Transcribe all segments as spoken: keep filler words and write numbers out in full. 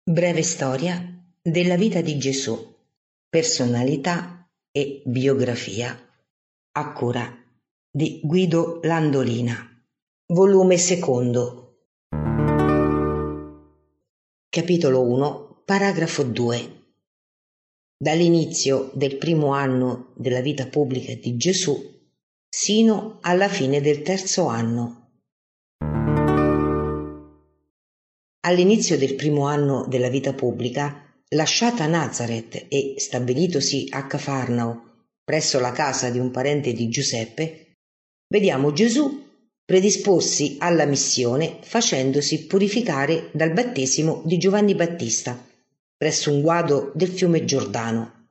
Breve storia della vita di Gesù, personalità e biografia, a cura di Guido Landolina, volume secondo, capitolo uno, paragrafo due. Dall'inizio del primo anno della vita pubblica di Gesù sino alla fine del terzo anno. All'inizio del primo anno della vita pubblica, lasciata Nazareth e stabilitosi a Cafarnao, presso la casa di un parente di Giuseppe, vediamo Gesù predisporsi alla missione facendosi purificare dal battesimo di Giovanni Battista, presso un guado del fiume Giordano.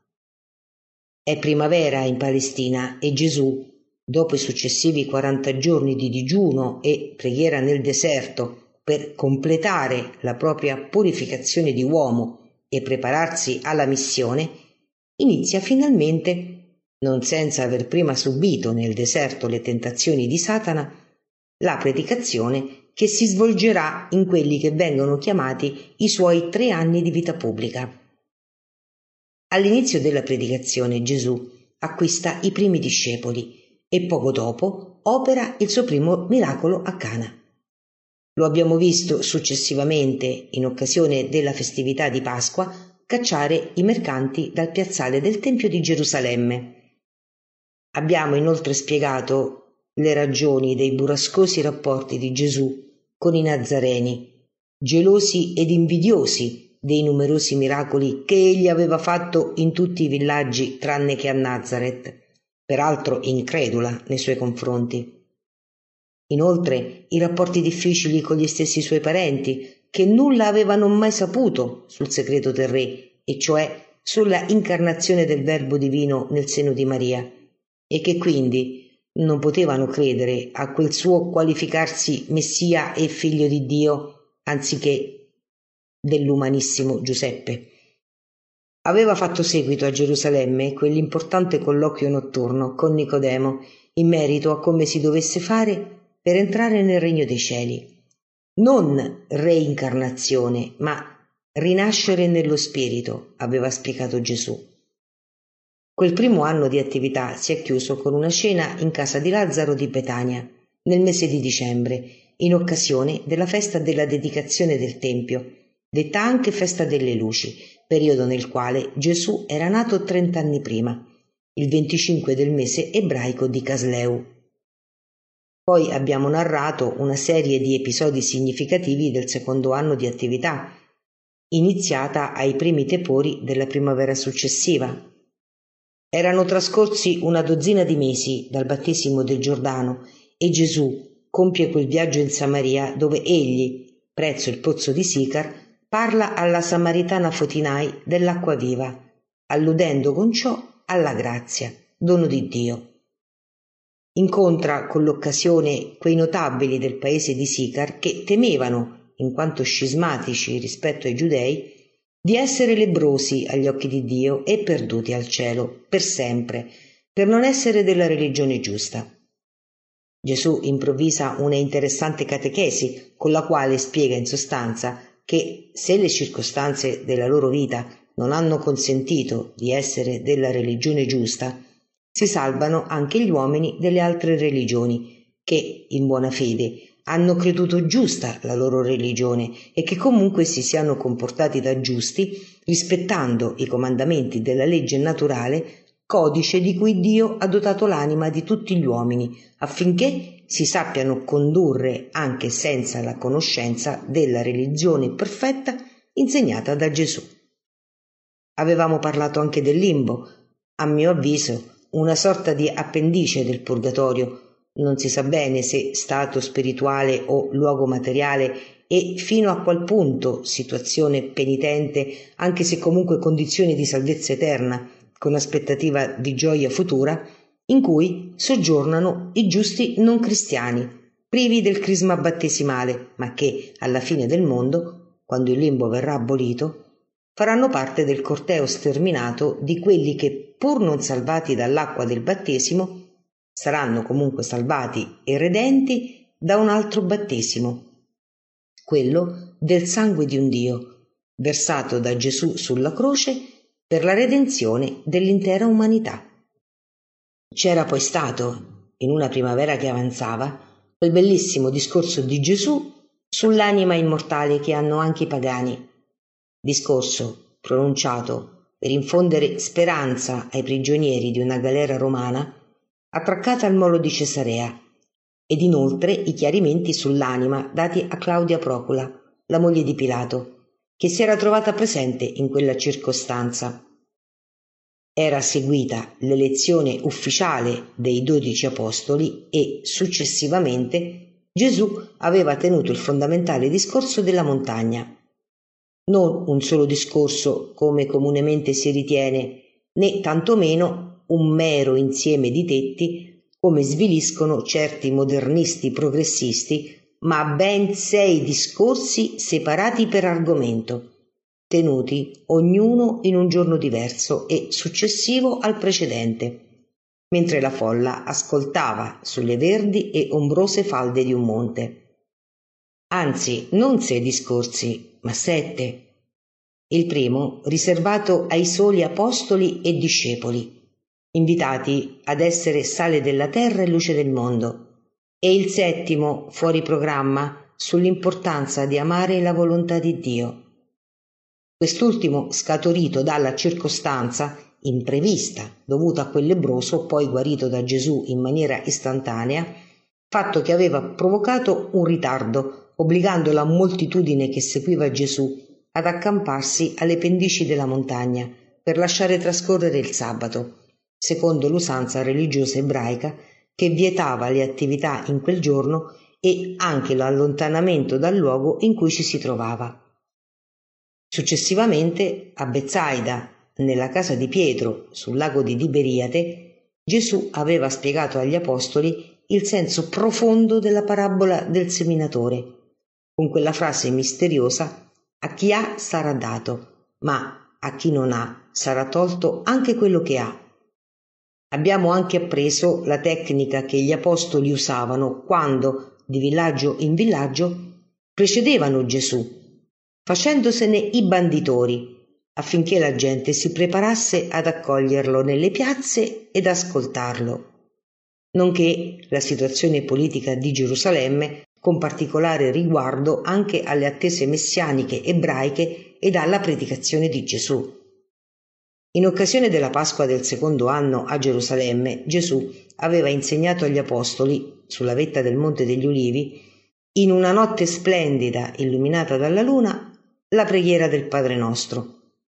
È primavera in Palestina e Gesù, dopo i successivi quaranta giorni di digiuno e preghiera nel deserto, per completare la propria purificazione di uomo e prepararsi alla missione, inizia finalmente, non senza aver prima subito nel deserto le tentazioni di Satana, la predicazione che si svolgerà in quelli che vengono chiamati i suoi tre anni di vita pubblica. All'inizio della predicazione Gesù acquista i primi discepoli e poco dopo opera il suo primo miracolo a Cana. Lo abbiamo visto successivamente, in occasione della festività di Pasqua, cacciare i mercanti dal piazzale del Tempio di Gerusalemme. Abbiamo inoltre spiegato le ragioni dei burrascosi rapporti di Gesù con i Nazareni, gelosi ed invidiosi dei numerosi miracoli che egli aveva fatto in tutti i villaggi tranne che a Nazareth, peraltro incredula nei suoi confronti. Inoltre i rapporti difficili con gli stessi suoi parenti, che nulla avevano mai saputo sul segreto del re, e cioè sulla incarnazione del Verbo divino nel seno di Maria, e che quindi non potevano credere a quel suo qualificarsi Messia e Figlio di Dio, anziché dell'umanissimo Giuseppe. Aveva fatto seguito a Gerusalemme quell'importante colloquio notturno con Nicodemo in merito a come si dovesse fare per entrare nel regno dei cieli. Non reincarnazione, ma rinascere nello spirito, aveva spiegato Gesù. Quel primo anno di attività si è chiuso con una cena in casa di Lazzaro di Betania, nel mese di dicembre, in occasione della festa della dedicazione del Tempio, detta anche festa delle luci, periodo nel quale Gesù era nato trent'anni prima, il venticinque del mese ebraico di Casleu. Poi abbiamo narrato una serie di episodi significativi del secondo anno di attività, iniziata ai primi tepori della primavera successiva. Erano trascorsi una dozzina di mesi dal battesimo del Giordano e Gesù compie quel viaggio in Samaria dove egli, presso il pozzo di Sicar, parla alla samaritana Fotinai dell'acqua viva, alludendo con ciò alla grazia, dono di Dio. Incontra con l'occasione quei notabili del paese di Sicar che temevano, in quanto scismatici rispetto ai giudei, di essere lebbrosi agli occhi di Dio e perduti al cielo per sempre, per non essere della religione giusta. Gesù improvvisa una interessante catechesi con la quale spiega in sostanza che se le circostanze della loro vita non hanno consentito di essere della religione giusta, si salvano anche gli uomini delle altre religioni che, in buona fede, hanno creduto giusta la loro religione e che comunque si siano comportati da giusti, rispettando i comandamenti della legge naturale, codice di cui Dio ha dotato l'anima di tutti gli uomini, affinché si sappiano condurre anche senza la conoscenza della religione perfetta insegnata da Gesù. Avevamo parlato anche del limbo, a mio avviso una sorta di appendice del purgatorio, non si sa bene se stato spirituale o luogo materiale e fino a qual punto situazione penitente, anche se comunque condizione di salvezza eterna, con aspettativa di gioia futura, in cui soggiornano i giusti non cristiani, privi del crisma battesimale, ma che, alla fine del mondo, quando il limbo verrà abolito, faranno parte del corteo sterminato di quelli che, pur non salvati dall'acqua del battesimo, saranno comunque salvati e redenti da un altro battesimo, quello del sangue di un Dio, versato da Gesù sulla croce per la redenzione dell'intera umanità. C'era poi stato, in una primavera che avanzava, quel bellissimo discorso di Gesù sull'anima immortale che hanno anche i pagani, discorso pronunciato per infondere speranza ai prigionieri di una galera romana attraccata al molo di Cesarea, ed inoltre i chiarimenti sull'anima dati a Claudia Procula, la moglie di Pilato, che si era trovata presente in quella circostanza. Era seguita l'elezione ufficiale dei dodici apostoli e, successivamente, Gesù aveva tenuto il fondamentale discorso della montagna. Non un solo discorso, come comunemente si ritiene, né tantomeno un mero insieme di tetti, come sviliscono certi modernisti progressisti, ma ben sei discorsi separati per argomento, tenuti ognuno in un giorno diverso e successivo al precedente, mentre la folla ascoltava sulle verdi e ombrose falde di un monte. Anzi, non sei discorsi, ma sette. Il primo riservato ai soli apostoli e discepoli, invitati ad essere sale della terra e luce del mondo, e il settimo fuori programma sull'importanza di amare la volontà di Dio. Quest'ultimo scaturito dalla circostanza imprevista dovuta a quel lebbroso poi guarito da Gesù in maniera istantanea, fatto che aveva provocato un ritardo, obbligando la moltitudine che seguiva Gesù ad accamparsi alle pendici della montagna per lasciare trascorrere il sabato, secondo l'usanza religiosa ebraica che vietava le attività in quel giorno e anche l'allontanamento dal luogo in cui ci si trovava. Successivamente, a Betsaida, nella casa di Pietro, sul lago di Tiberiade, Gesù aveva spiegato agli apostoli il senso profondo della parabola del seminatore, con quella frase misteriosa: a chi ha sarà dato, ma a chi non ha sarà tolto anche quello che ha. Abbiamo anche appreso la tecnica che gli apostoli usavano quando, di villaggio in villaggio, precedevano Gesù, facendosene i banditori, affinché la gente si preparasse ad accoglierlo nelle piazze ed ascoltarlo, nonché la situazione politica di Gerusalemme, con particolare riguardo anche alle attese messianiche ebraiche ed alla predicazione di Gesù. In occasione della Pasqua del secondo anno a Gerusalemme, Gesù aveva insegnato agli apostoli, sulla vetta del Monte degli Ulivi, in una notte splendida illuminata dalla luna, la preghiera del Padre Nostro.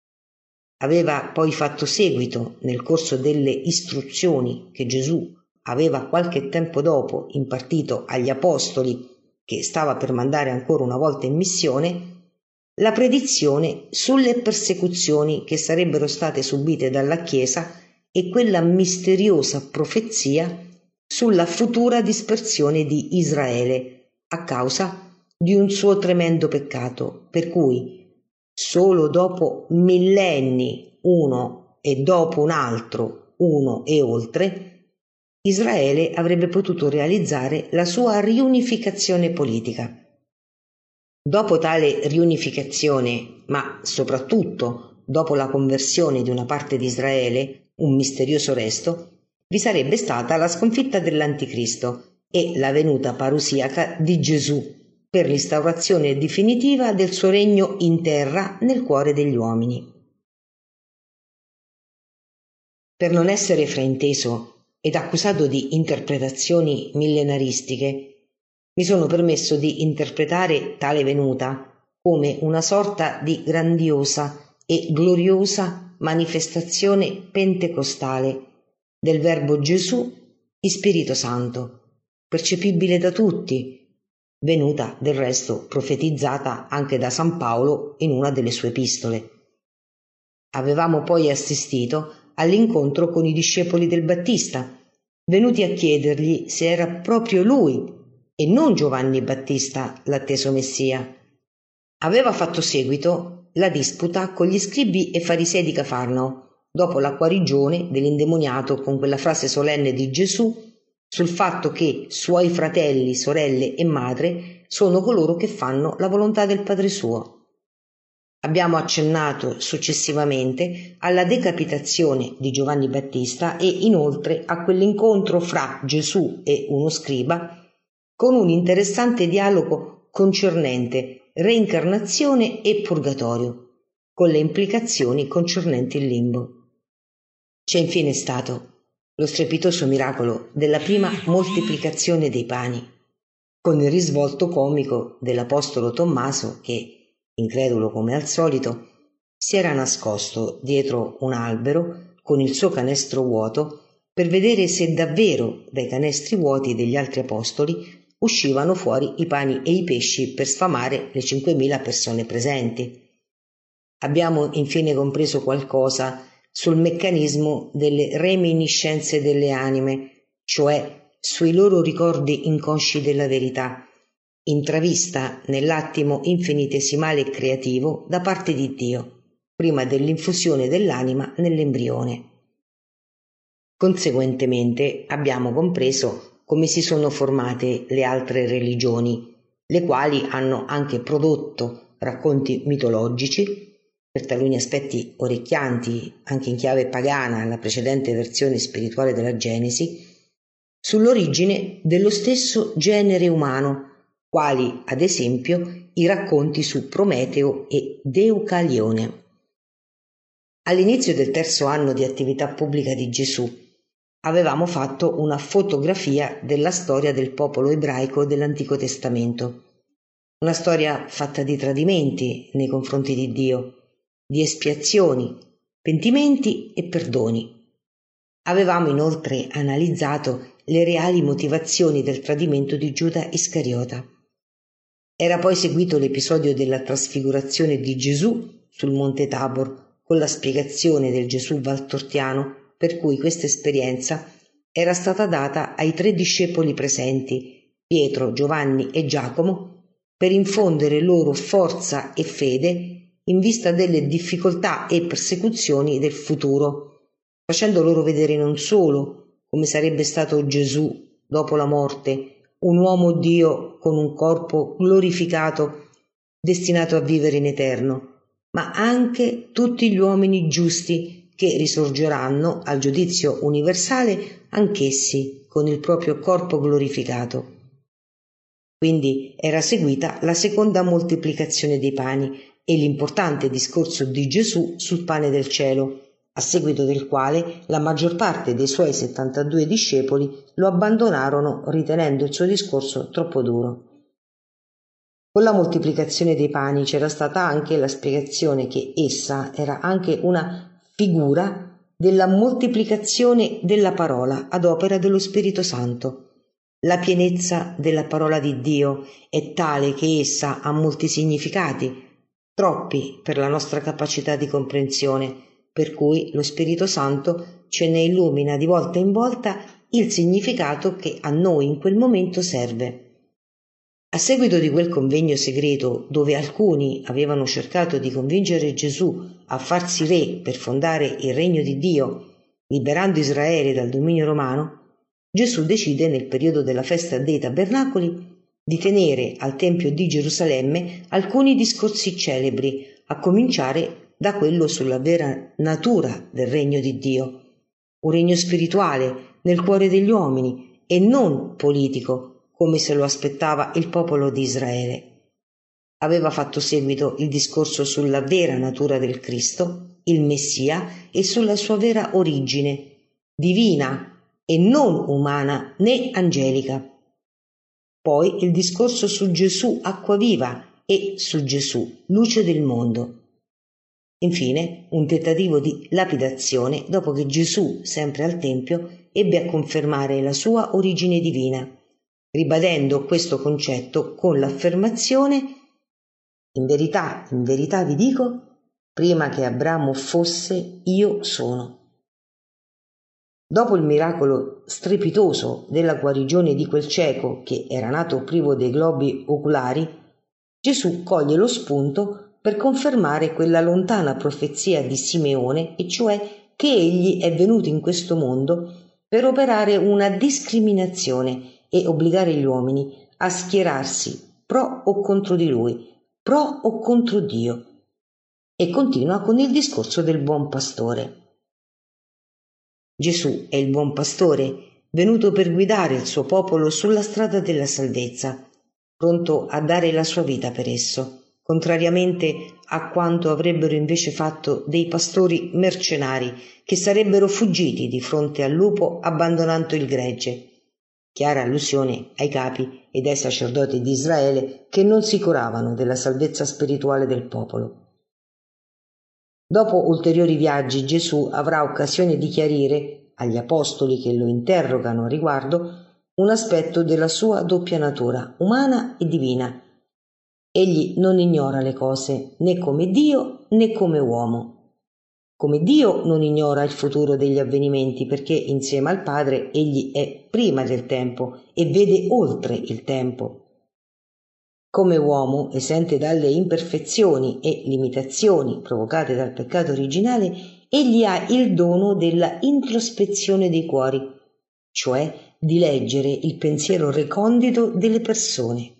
Aveva poi fatto seguito, nel corso delle istruzioni che Gesù aveva qualche tempo dopo impartito agli apostoli che stava per mandare ancora una volta in missione, la predizione sulle persecuzioni che sarebbero state subite dalla Chiesa e quella misteriosa profezia sulla futura dispersione di Israele a causa di un suo tremendo peccato, per cui solo dopo millenni, uno e dopo un altro, uno e oltre, Israele avrebbe potuto realizzare la sua riunificazione politica. Dopo tale riunificazione, ma soprattutto dopo la conversione di una parte di Israele, un misterioso resto, vi sarebbe stata la sconfitta dell'Anticristo e la venuta parusiaca di Gesù per l'instaurazione definitiva del suo regno in terra nel cuore degli uomini. Per non essere frainteso ed accusato di interpretazioni millenaristiche, mi sono permesso di interpretare tale venuta come una sorta di grandiosa e gloriosa manifestazione pentecostale del Verbo Gesù in Spirito Santo, percepibile da tutti, venuta del resto profetizzata anche da San Paolo in una delle sue epistole. Avevamo poi assistito all'incontro con i discepoli del Battista, venuti a chiedergli se era proprio lui e non Giovanni Battista l'atteso Messia. Aveva fatto seguito la disputa con gli scribi e farisei di Cafarnao, dopo la guarigione dell'indemoniato con quella frase solenne di Gesù sul fatto che suoi fratelli, sorelle e madre sono coloro che fanno la volontà del Padre suo. Abbiamo accennato successivamente alla decapitazione di Giovanni Battista e inoltre a quell'incontro fra Gesù e uno scriba con un interessante dialogo concernente reincarnazione e purgatorio, con le implicazioni concernenti il limbo. C'è infine stato lo strepitoso miracolo della prima moltiplicazione dei pani, con il risvolto comico dell'apostolo Tommaso che, incredulo come al solito, si era nascosto dietro un albero con il suo canestro vuoto per vedere se davvero dai canestri vuoti degli altri apostoli uscivano fuori i pani e i pesci per sfamare le cinquemila persone presenti. Abbiamo infine compreso qualcosa sul meccanismo delle reminiscenze delle anime, cioè sui loro ricordi inconsci della verità, intravista nell'attimo infinitesimale e creativo da parte di Dio, prima dell'infusione dell'anima nell'embrione. Conseguentemente abbiamo compreso come si sono formate le altre religioni, le quali hanno anche prodotto racconti mitologici, per taluni aspetti orecchianti, anche in chiave pagana, la precedente versione spirituale della Genesi, sull'origine dello stesso genere umano, quali ad esempio i racconti su Prometeo e Deucalione. All'inizio del terzo anno di attività pubblica di Gesù avevamo fatto una fotografia della storia del popolo ebraico dell'Antico Testamento, una storia fatta di tradimenti nei confronti di Dio, di espiazioni, pentimenti e perdoni. Avevamo inoltre analizzato le reali motivazioni del tradimento di Giuda Iscariota. Era poi seguito l'episodio della trasfigurazione di Gesù sul Monte Tabor, con la spiegazione del Gesù valtortiano, per cui questa esperienza era stata data ai tre discepoli presenti, Pietro, Giovanni e Giacomo, per infondere loro forza e fede in vista delle difficoltà e persecuzioni del futuro, facendo loro vedere non solo come sarebbe stato Gesù dopo la morte, un uomo Dio con un corpo glorificato destinato a vivere in eterno, ma anche tutti gli uomini giusti che risorgeranno al giudizio universale anch'essi con il proprio corpo glorificato. Quindi era seguita la seconda moltiplicazione dei pani e l'importante discorso di Gesù sul pane del cielo, a seguito del quale la maggior parte dei suoi settantadue discepoli lo abbandonarono ritenendo il suo discorso troppo duro. Con la moltiplicazione dei pani c'era stata anche la spiegazione che essa era anche una figura della moltiplicazione della parola ad opera dello Spirito Santo. La pienezza della parola di Dio è tale che essa ha molti significati, troppi per la nostra capacità di comprensione, per cui lo Spirito Santo ce ne illumina di volta in volta il significato che a noi in quel momento serve. A seguito di quel convegno segreto, dove alcuni avevano cercato di convincere Gesù a farsi re per fondare il regno di Dio, liberando Israele dal dominio romano, Gesù decide nel periodo della festa dei tabernacoli di tenere al Tempio di Gerusalemme alcuni discorsi celebri, a cominciare da quello sulla vera natura del regno di Dio, un regno spirituale nel cuore degli uomini e non politico, come se lo aspettava il popolo di Israele. Aveva fatto seguito il discorso sulla vera natura del Cristo, il Messia, e sulla sua vera origine, divina e non umana né angelica. Poi il discorso su Gesù acqua viva e su Gesù luce del mondo. Infine un tentativo di lapidazione dopo che Gesù, sempre al Tempio, ebbe a confermare la sua origine divina, ribadendo questo concetto con l'affermazione: in verità, in verità vi dico, prima che Abramo fosse, io sono. Dopo il miracolo strepitoso della guarigione di quel cieco che era nato privo dei globi oculari, Gesù coglie lo spunto per confermare quella lontana profezia di Simeone, e cioè che egli è venuto in questo mondo per operare una discriminazione e obbligare gli uomini a schierarsi pro o contro di lui, pro o contro Dio. e continua con il discorso del buon pastore. Gesù è il buon pastore, venuto per guidare il suo popolo sulla strada della salvezza, pronto a dare la sua vita per esso, contrariamente a quanto avrebbero invece fatto dei pastori mercenari che sarebbero fuggiti di fronte al lupo abbandonando il gregge. Chiara allusione ai capi ed ai sacerdoti di Israele che non si curavano della salvezza spirituale del popolo. Dopo ulteriori viaggi Gesù avrà occasione di chiarire agli apostoli che lo interrogano a riguardo un aspetto della sua doppia natura, umana e divina. Egli non ignora le cose né come Dio né come uomo. Come Dio non ignora il futuro degli avvenimenti perché insieme al Padre egli è prima del tempo e vede oltre il tempo. Come uomo, esente dalle imperfezioni e limitazioni provocate dal peccato originale, egli ha il dono della introspezione dei cuori, cioè di leggere il pensiero recondito delle persone.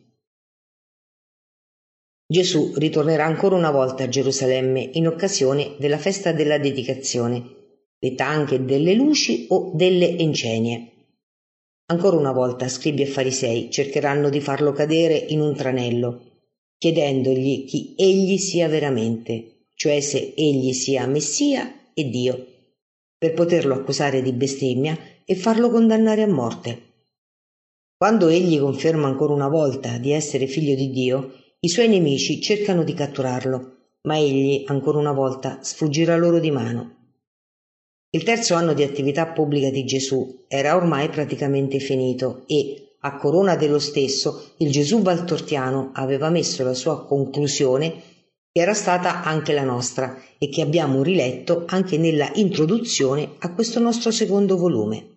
Gesù ritornerà ancora una volta a Gerusalemme in occasione della festa della dedicazione, detta anche delle luci o delle encenie. Ancora una volta scribi e farisei cercheranno di farlo cadere in un tranello, chiedendogli chi egli sia veramente, cioè se egli sia Messia e Dio, per poterlo accusare di bestemmia e farlo condannare a morte. Quando egli conferma ancora una volta di essere figlio di Dio, i suoi nemici cercano di catturarlo, ma egli ancora una volta sfuggirà loro di mano. Il terzo anno di attività pubblica di Gesù era ormai praticamente finito e, a corona dello stesso, il Gesù valtortiano aveva messo la sua conclusione, che era stata anche la nostra e che abbiamo riletto anche nella introduzione a questo nostro secondo volume.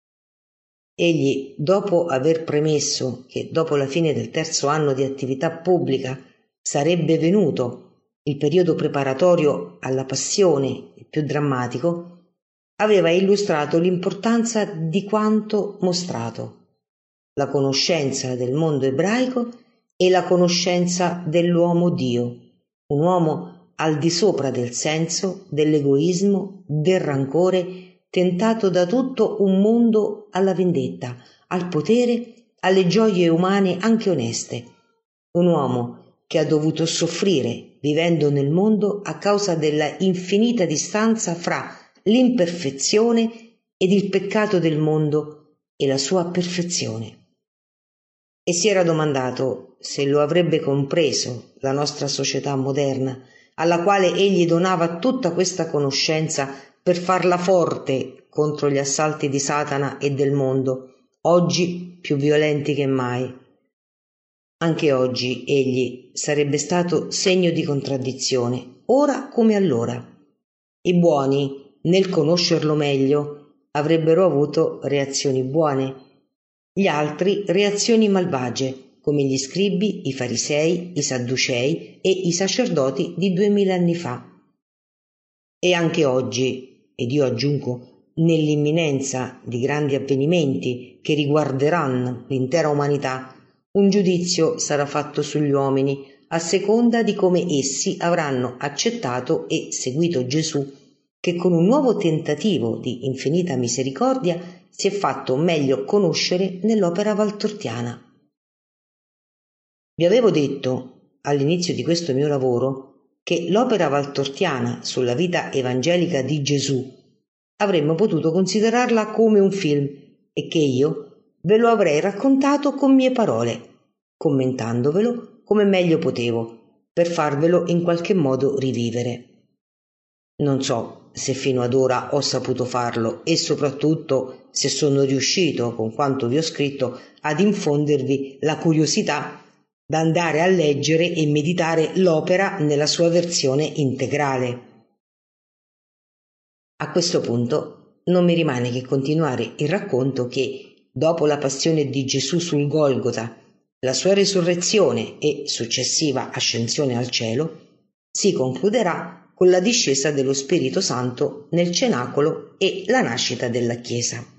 Egli, dopo aver premesso che dopo la fine del terzo anno di attività pubblica sarebbe venuto il periodo preparatorio alla passione, il più drammatico, aveva illustrato l'importanza di quanto mostrato, la conoscenza del mondo ebraico e la conoscenza dell'uomo Dio, un uomo al di sopra del senso, dell'egoismo, del rancore, tentato da tutto un mondo alla vendetta, al potere, alle gioie umane anche oneste, un uomo che ha dovuto soffrire vivendo nel mondo a causa della infinita distanza fra l'imperfezione ed il peccato del mondo e la sua perfezione. E si era domandato se lo avrebbe compreso la nostra società moderna, alla quale egli donava tutta questa conoscenza per farla forte contro gli assalti di Satana e del mondo, oggi più violenti che mai. Anche oggi egli sarebbe stato segno di contraddizione, ora come allora. I buoni, nel conoscerlo meglio, avrebbero avuto reazioni buone, gli altri reazioni malvagie, come gli scribi, i farisei, i sadducei e i sacerdoti di duemila anni fa. E anche oggi, ed io aggiungo, nell'imminenza di grandi avvenimenti che riguarderanno l'intera umanità, un giudizio sarà fatto sugli uomini a seconda di come essi avranno accettato e seguito Gesù, che con un nuovo tentativo di infinita misericordia si è fatto meglio conoscere nell'opera valtortiana. Vi avevo detto all'inizio di questo mio lavoro che l'opera valtortiana sulla vita evangelica di Gesù avremmo potuto considerarla come un film e che io ve lo avrei raccontato con mie parole, commentandovelo come meglio potevo, per farvelo in qualche modo rivivere. Non so se fino ad ora ho saputo farlo e soprattutto se sono riuscito, con quanto vi ho scritto, ad infondervi la curiosità da andare a leggere e meditare l'opera nella sua versione integrale. A questo punto non mi rimane che continuare il racconto che, dopo la passione di Gesù sul Golgota, la sua resurrezione e successiva ascensione al cielo, si concluderà con la discesa dello Spirito Santo nel cenacolo e la nascita della Chiesa.